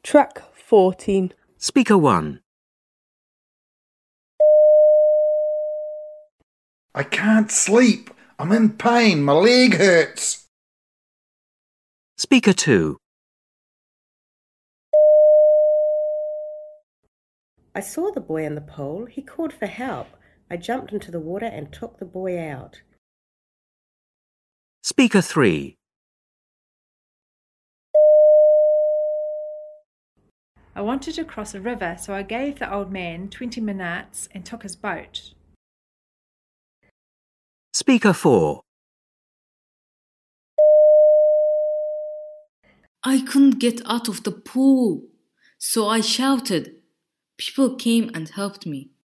Track 14. Speaker 1. I can't sleep. I'm in pain. My leg hurts. Speaker 2. I saw the boy in the pool. He called for help. I jumped into the water and took the boy out. Speaker 3. I wanted to cross a river, so I gave the old man 20 minutes and took his boat. Speaker 4. I couldn't get out of the pool, so I shouted. People came and helped me.